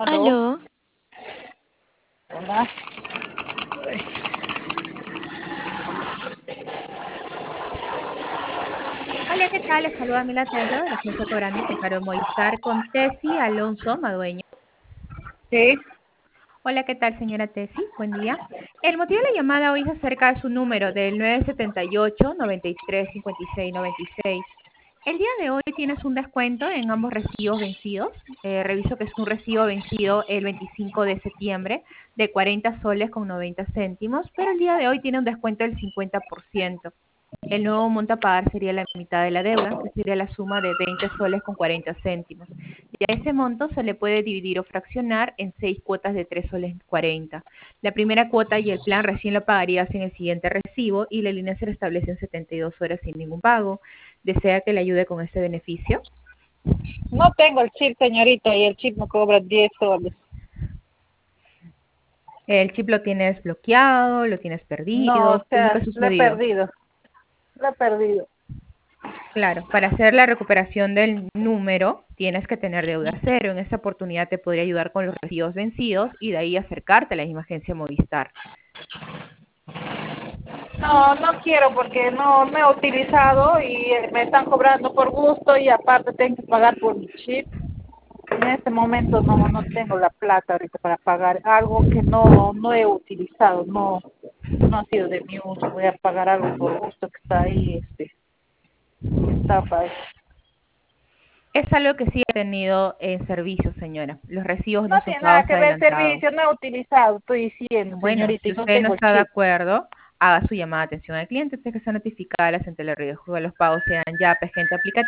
Aló, Aló, hola. Hola, ¿qué tal? Les saluda Mila Tenzo de la Agencia Cobrando con Caro Movistar con Tessy Alonso Madueño. Sí, Hola, ¿qué tal, señora Tessy? Buen día. El motivo de la llamada hoy es acerca de su número del 978-93-56-96. El día de hoy tienes un descuento en ambos recibos vencidos. Reviso que es un recibo vencido el 25 de septiembre de 40 soles con 90 céntimos, pero el día de hoy tiene un descuento del 50%. El nuevo monto a pagar sería la mitad de la deuda, que sería la suma de 20 soles con 40 céntimos. Y a ese monto se le puede dividir o fraccionar en 6 cuotas de 3 soles 40. La primera cuota y el plan recién lo pagarías en el siguiente recibo y la línea se restablece en 72 horas sin ningún pago. ¿Desea que le ayude con este beneficio? no tengo el chip, señorita, y el chip me cobra 10 soles. ¿El chip lo tienes bloqueado? ¿Lo tienes No, o perdido? ¿Qué es lo que sea, ha lo he sucedido? perdido, lo he perdido. Claro, para hacer la recuperación del número tienes que tener deuda cero. En esta oportunidad te podría ayudar con los recibos vencidos y de ahí acercarte a la misma agencia Movistar. No, no quiero porque no he utilizado y me están cobrando por gusto y aparte tengo que pagar por mi chip. En este momento no tengo la plata ahorita para pagar algo que no he utilizado, no ha sido de mi uso. Voy a pagar algo por gusto que está ahí, estafa. Es algo que sí ha tenido en servicio, señora. Los recibos No no son tiene nada pagos que ver el adelantados. servicio, no he utilizado, estoy diciendo, Bueno, señorita, si y no usted no tengo el está de chip. acuerdo, haga su llamada de atención al cliente antes que sea notificada ante el riesgo de los pagos sean ya gente aplicativo.